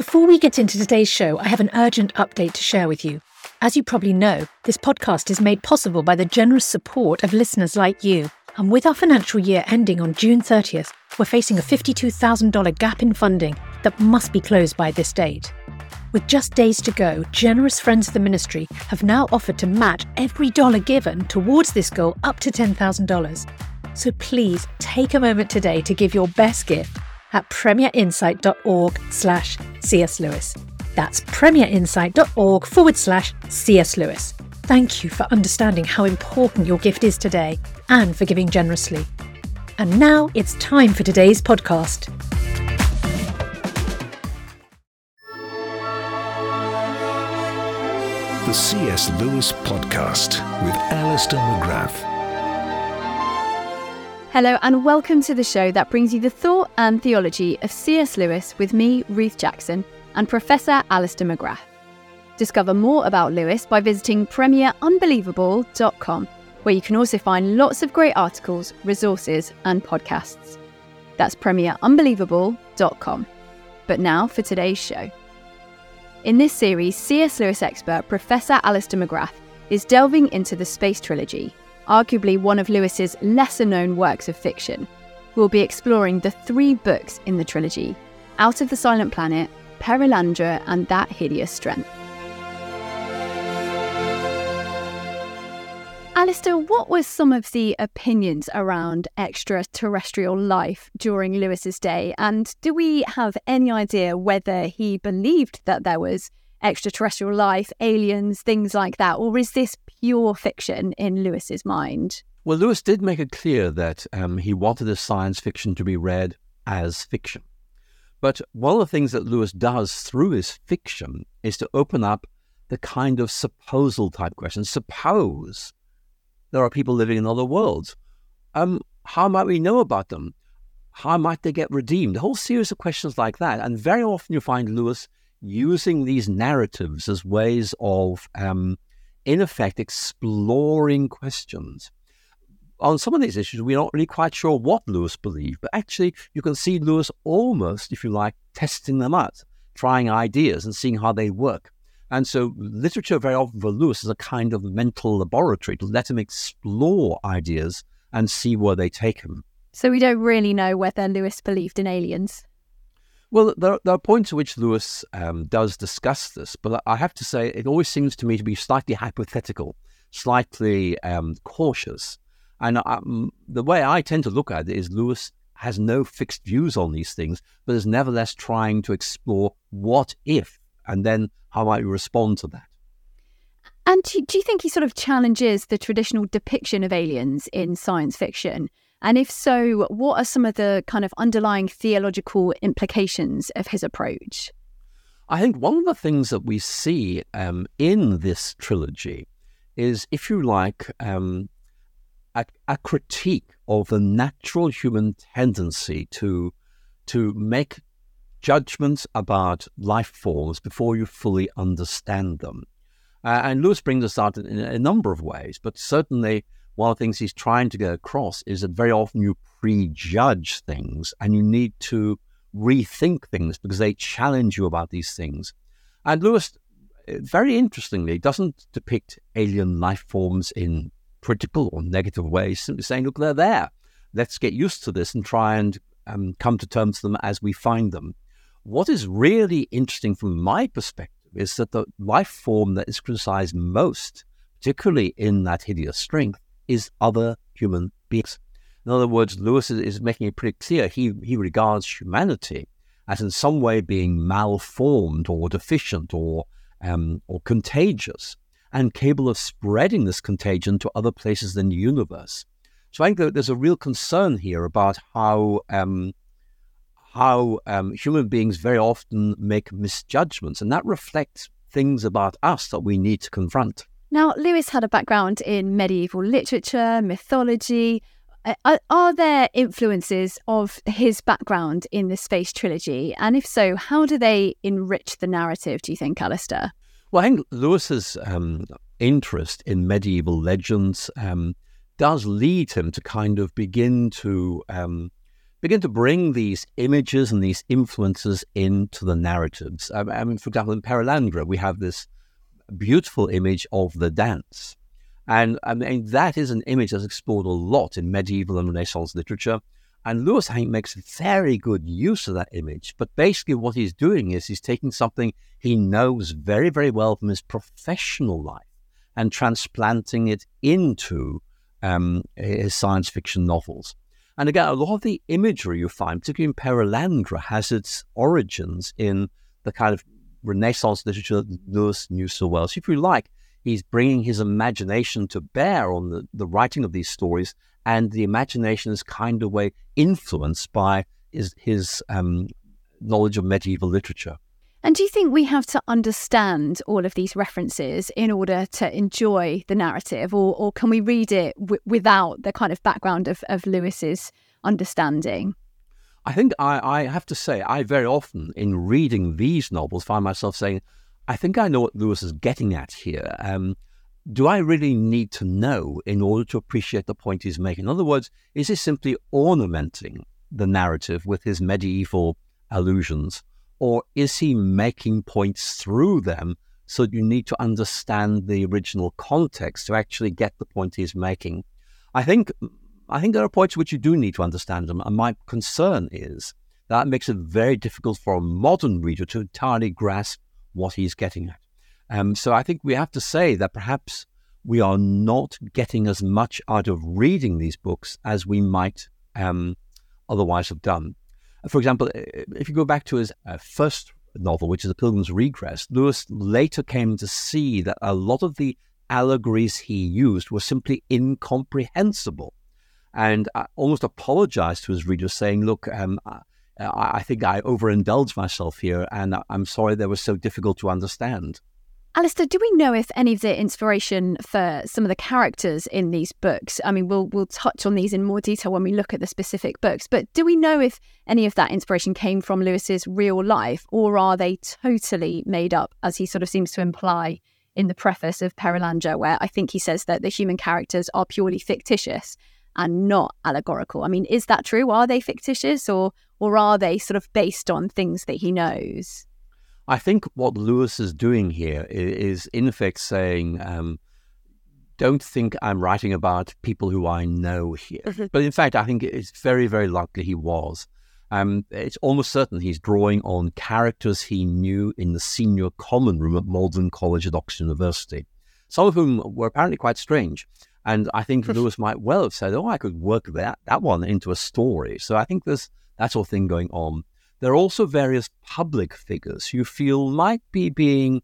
Before we get into today's show, I have an urgent update to share with you. As you probably know, this podcast is made possible by the generous support of listeners like you. And with our financial year ending on June 30th, we're facing a $52,000 gap in funding that must be closed by this date. With just days to go, generous friends of the ministry have now offered to match every dollar given towards this goal up to $10,000. So please take a moment today to give your best gift at premierinsight.org/C.S. Lewis. That's premierinsight.org/C.S. Lewis. Thank you for understanding how important your gift is today and for giving generously. And now it's time for today's podcast. The C.S. Lewis Podcast with Alistair McGrath. Hello and welcome to the show that brings you the thought and theology of C.S. Lewis with me, Ruth Jackson, and Professor Alistair McGrath. Discover more about Lewis by visiting premierunbelievable.com, where you can also find lots of great articles, resources and podcasts. That's premierunbelievable.com. But now for today's show. In this series, C.S. Lewis expert Professor Alistair McGrath is delving into the Space Trilogy, arguably one of Lewis's lesser-known works of fiction. We'll be exploring the 3 books in the trilogy, Out of the Silent Planet, Perelandra and That Hideous Strength. Alistair, what were some of the opinions around extraterrestrial life during Lewis's day? And do we have any idea whether he believed that there was extraterrestrial life, aliens, things like that? Or is this pure fiction in Lewis's mind? Well, Lewis did make it clear that he wanted his science fiction to be read as fiction. But one of the things that Lewis does through his fiction is to open up the kind of supposal type questions. Suppose there are people living in other worlds. How might we know about them? How might they get redeemed? A whole series of questions like that. And very often you find Lewis using these narratives as ways of, in effect, exploring questions. On some of these issues, we're not really quite sure what Lewis believed, but actually you can see Lewis almost, if you like, testing them out, trying ideas and seeing how they work. And so literature very often for Lewis is a kind of mental laboratory to let him explore ideas and see where they take him. So we don't really know whether Lewis believed in aliens? Well, there are points at which Lewis does discuss this, but I have to say it always seems to me to be slightly hypothetical, slightly cautious. And the way I tend to look at it is Lewis has no fixed views on these things, but is nevertheless trying to explore what if, and then how might we respond to that. And do you think he sort of challenges the traditional depiction of aliens in science fiction? And if so, what are some of the kind of underlying theological implications of his approach? I think one of the things that we see in this trilogy is, if you like, a critique of the natural human tendency to make judgments about life forms before you fully understand them. And Lewis brings us out in a number of ways, but certainly one of the things he's trying to get across is that very often you prejudge things and you need to rethink things because they challenge you about these things. And Lewis, very interestingly, doesn't depict alien life forms in critical or negative ways, simply saying, look, they're there. Let's get used to this and try and come to terms with them as we find them. What is really interesting from my perspective is that the life form that is criticized most, particularly in That Hideous Strength, is other human beings. In other words, Lewis is making it pretty clear he regards humanity as in some way being malformed or deficient or contagious and capable of spreading this contagion to other places in the universe. So I think that there's a real concern here about how human beings very often make misjudgments, and that reflects things about us that we need to confront. Now, Lewis had a background in medieval literature, mythology. Are there influences of his background in the Space Trilogy? And if so, how do they enrich the narrative, do you think, Alistair? Well, I think Lewis's interest in medieval legends does lead him to kind of begin to begin to bring these images and these influences into the narratives. I mean, for example, in Perelandra, we have this beautiful image of the dance. And I mean, that is an image that's explored a lot in medieval and Renaissance literature. And Lewis, I think, makes very good use of that image. But basically what he's doing is he's taking something he knows very, very well from his professional life and transplanting it into his science fiction novels. And again, a lot of the imagery you find, particularly in Perelandra, has its origins in the kind of Renaissance literature that Lewis knew so well. So if you like, he's bringing his imagination to bear on the writing of these stories, and the imagination is kind of way influenced by his knowledge of medieval literature. And do you think we have to understand all of these references in order to enjoy the narrative, or can we read it without the kind of background of Lewis's understanding? I think I have to say, I very often, in reading these novels, find myself saying, I think I know what Lewis is getting at here. Do I really need to know in order to appreciate the point he's making? In other words, is he simply ornamenting the narrative with his medieval allusions, or is he making points through them so that you need to understand the original context to actually get the point he's making? I think there are points which you do need to understand them, and my concern is that makes it very difficult for a modern reader to entirely grasp what he's getting at. So I think we have to say that perhaps we are not getting as much out of reading these books as we might otherwise have done. For example, if you go back to his first novel, which is A Pilgrim's Regress, Lewis later came to see that a lot of the allegories he used were simply incomprehensible, and almost apologized to his readers, saying, look, I think I overindulged myself here, and I'm sorry they were so difficult to understand. Alistair, do we know if any of the inspiration for some of the characters in these books, I mean, we'll touch on these in more detail when we look at the specific books, but do we know if any of that inspiration came from Lewis's real life, or are they totally made up, as he sort of seems to imply in the preface of Perelandra, where I think he says that the human characters are purely fictitious and not allegorical? I mean, is that true? Are they fictitious, or are they sort of based on things that he knows? I think what Lewis is doing here is in effect saying, don't think I'm writing about people who I know here. Mm-hmm. But in fact, I think it's very, very likely he was. It's almost certain he's drawing on characters he knew in the senior common room at Magdalen College at Oxford University, some of whom were apparently quite strange. And I think Lewis might well have said, I could work that one into a story. So I think there's that sort of thing going on. There are also various public figures you feel might be being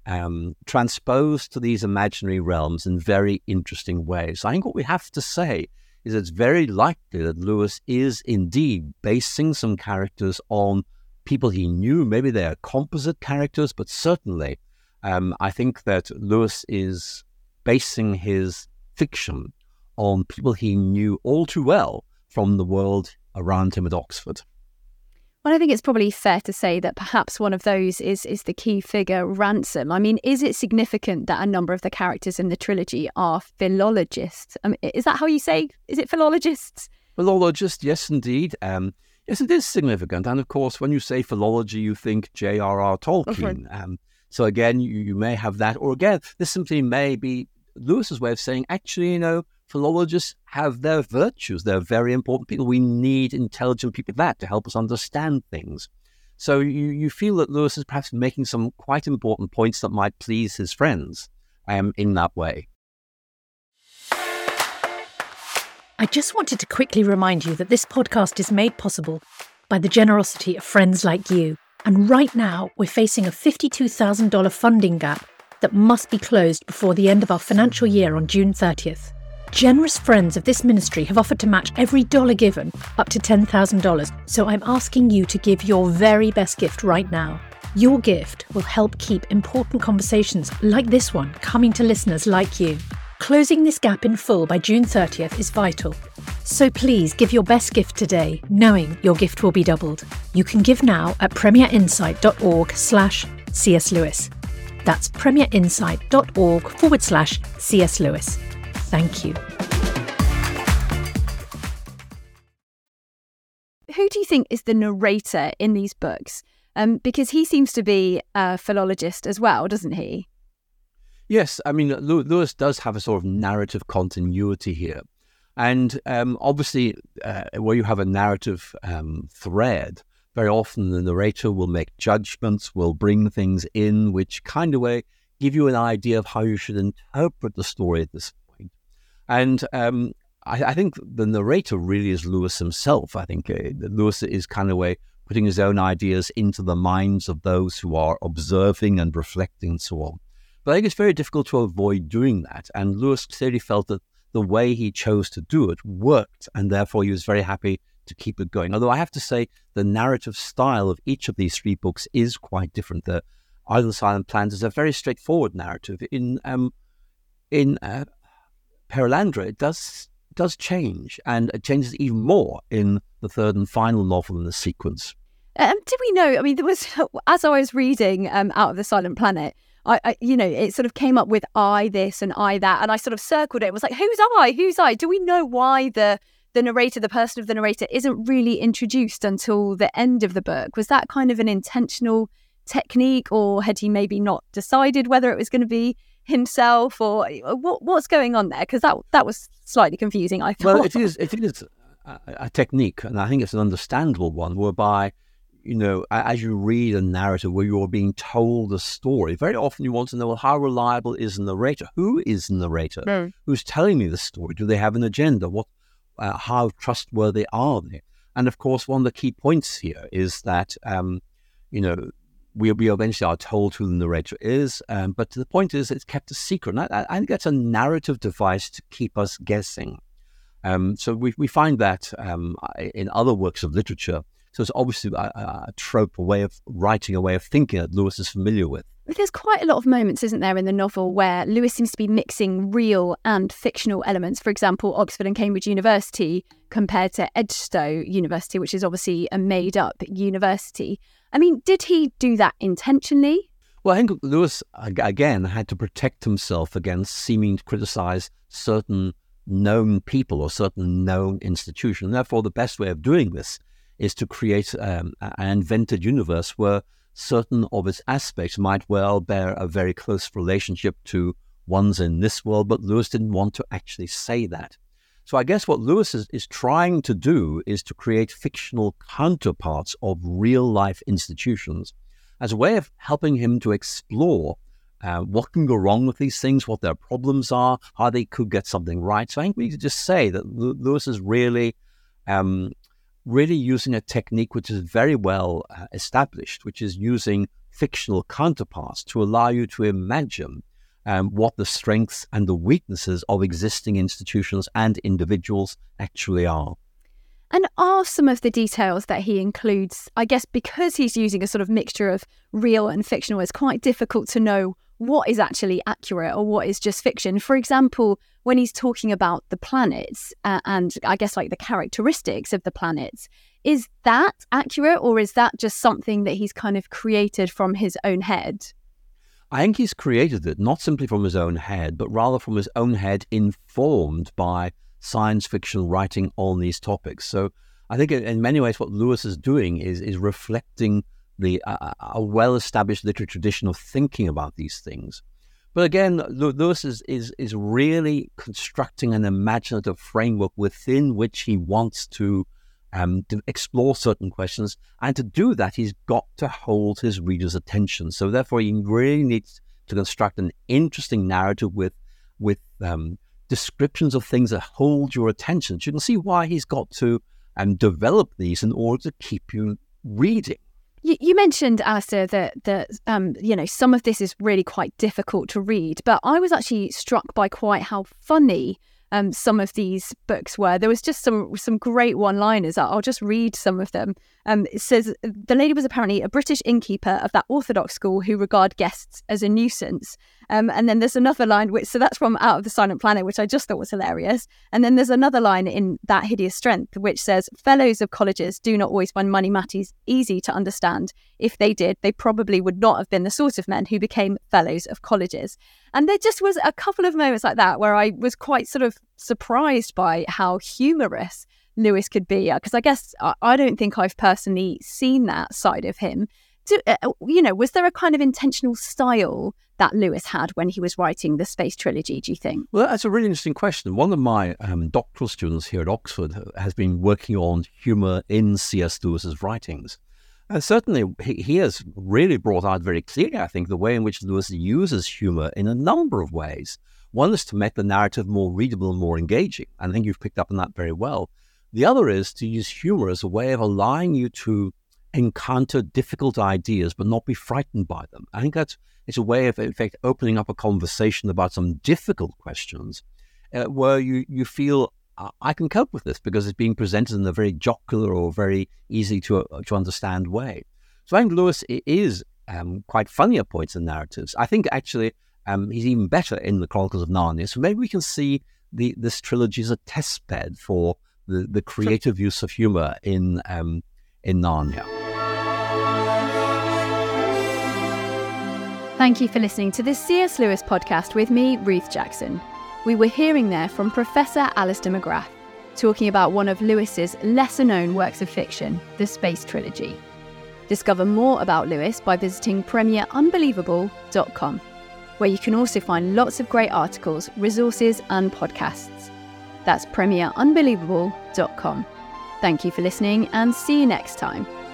transposed to these imaginary realms in very interesting ways. I think what we have to say is it's very likely that Lewis is indeed basing some characters on people he knew. Maybe they are composite characters, but certainly I think that Lewis is basing his fiction on people he knew all too well from the world around him at Oxford. Well, I think it's probably fair to say that perhaps one of those is the key figure, Ransom. I mean, is it significant that a number of the characters in the trilogy are philologists? I mean, is that how you say? Is it philologists? Philologists, yes, indeed. Yes, it is significant. And of course, when you say philology, you think J.R.R. Tolkien. Okay. So again, you may have that. Or again, this simply may be Lewis's way of saying, actually, philologists have their virtues. They're very important people. We need intelligent people like that to help us understand things. So you feel that Lewis is perhaps making some quite important points that might please his friends in that way. I just wanted to quickly remind you that this podcast is made possible by the generosity of friends like you. And right now, we're facing a $52,000 funding gap that must be closed before the end of our financial year on June 30th. Generous friends of this ministry have offered to match every dollar given up to $10,000, so I'm asking you to give your very best gift right now. Your gift will help keep important conversations like this one coming to listeners like you. Closing this gap in full by June 30th is vital. So please give your best gift today, knowing your gift will be doubled. You can give now at premierinsight.org/C.S. Lewis. That's premierinsight.org/C.S. Lewis. Thank you. who do you think is the narrator in these books? Because he seems to be a philologist as well, doesn't he? Yes, I mean, Lewis does have a sort of narrative continuity here. And obviously, where you have a narrative thread, very often the narrator will make judgments, will bring things in, which kind of way give you an idea of how you should interpret the story at this point. And I think the narrator really is Lewis himself. I think Lewis is kind of way putting his own ideas into the minds of those who are observing and reflecting and so on. But I think it's very difficult to avoid doing that. And Lewis clearly felt that the way he chose to do it worked, and therefore he was very happy to keep it going. Although I have to say the narrative style of each of these three books is quite different. The Isle of the Silent Planet is a very straightforward narrative. In Perelandra, it does change, and it changes even more in the third and final novel in the sequence. Did we know? I mean, there was, as I was reading Out of the Silent Planet, I it sort of came up with I this and I that, and I sort of circled it. It was like, who's I? Who's I? Do we know why the narrator, the person of the narrator, isn't really introduced until the end of the book? Was that kind of an intentional technique, or had he maybe not decided whether it was going to be himself, or what's going on there? Because that was slightly confusing, I thought. Well, it is a technique, and I think it's an understandable one, whereby, as you read a narrative where you're being told a story, very often you want to know, well, how reliable is the narrator? Who is the narrator? Who's telling me the story? Do they have an agenda? How trustworthy are they? And of course, one of the key points here is that, we eventually are told who the narrator is, but the point is it's kept a secret. And I think that's a narrative device to keep us guessing. So we find that in other works of literature. So it's obviously a trope, a way of writing, a way of thinking that Lewis is familiar with. There's quite a lot of moments, isn't there, in the novel where Lewis seems to be mixing real and fictional elements. For example, Oxford and Cambridge University compared to Edgestowe University, which is obviously a made-up university. I mean, did he do that intentionally? Well, I think Lewis, again, had to protect himself against seeming to criticize certain known people or certain known institutions. And therefore, the best way of doing this is to create an invented universe where certain of its aspects might well bear a very close relationship to ones in this world, but Lewis didn't want to actually say that. So I guess what Lewis is trying to do is to create fictional counterparts of real-life institutions as a way of helping him to explore what can go wrong with these things, what their problems are, how they could get something right. So I think we could just say that Lewis is really using a technique which is very well established, which is using fictional counterparts to allow you to imagine what the strengths and the weaknesses of existing institutions and individuals actually are. And are some of the details that he includes, I guess because he's using a sort of mixture of real and fictional, it's quite difficult to know what is actually accurate or what is just fiction. For example, when he's talking about the planets and I guess like the characteristics of the planets, is that accurate, or is that just something that he's kind of created from his own head? I think he's created it not simply from his own head, but rather from his own head informed by science fiction writing on these topics. So I think in many ways what Lewis is doing is reflecting a well-established literary tradition of thinking about these things. But again, Lewis is really constructing an imaginative framework within which he wants to explore certain questions. And to do that, he's got to hold his reader's attention. So therefore, he really needs to construct an interesting narrative with descriptions of things that hold your attention. So you can see why he's got to develop these in order to keep you reading. You mentioned, Alistair, that some of this is really quite difficult to read, but I was actually struck by quite how funny some of these books were. There was just some great one-liners. I'll just read some of them. It says, the lady was apparently a British innkeeper of that Orthodox school who regard guests as a nuisance. And then there's another line, so that's from Out of the Silent Planet, which I just thought was hilarious. And then there's another line in That Hideous Strength, which says, fellows of colleges do not always find money matters easy to understand. If they did, they probably would not have been the sort of men who became fellows of colleges. And there just was a couple of moments like that where I was quite sort of surprised by how humorous Lewis could be? Because I guess I don't think I've personally seen that side of him. Was there a kind of intentional style that Lewis had when he was writing the space trilogy, do you think? Well, that's a really interesting question. One of my doctoral students here at Oxford has been working on humour in C.S. Lewis's writings. And certainly he has really brought out very clearly, I think, the way in which Lewis uses humour in a number of ways. One is to make the narrative more readable and more engaging. I think you've picked up on that very well. The other is to use humour as a way of allowing you to encounter difficult ideas but not be frightened by them. I think it's a way of, in fact, opening up a conversation about some difficult questions where you feel, I can cope with this because it's being presented in a very jocular or very easy to understand way. So I think Lewis is quite funny at points in narratives. I think actually he's even better in the Chronicles of Narnia. So maybe we can see this trilogy as a test bed for the creative use of humour in Narnia. Thank you for listening to this C.S. Lewis podcast with me, Ruth Jackson. We were hearing there from Professor Alister McGrath, talking about one of Lewis's lesser-known works of fiction, the Space Trilogy. Discover more about Lewis by visiting premierunbelievable.com, where you can also find lots of great articles, resources and podcasts. That's premierunbelievable.com. Thank you for listening and see you next time.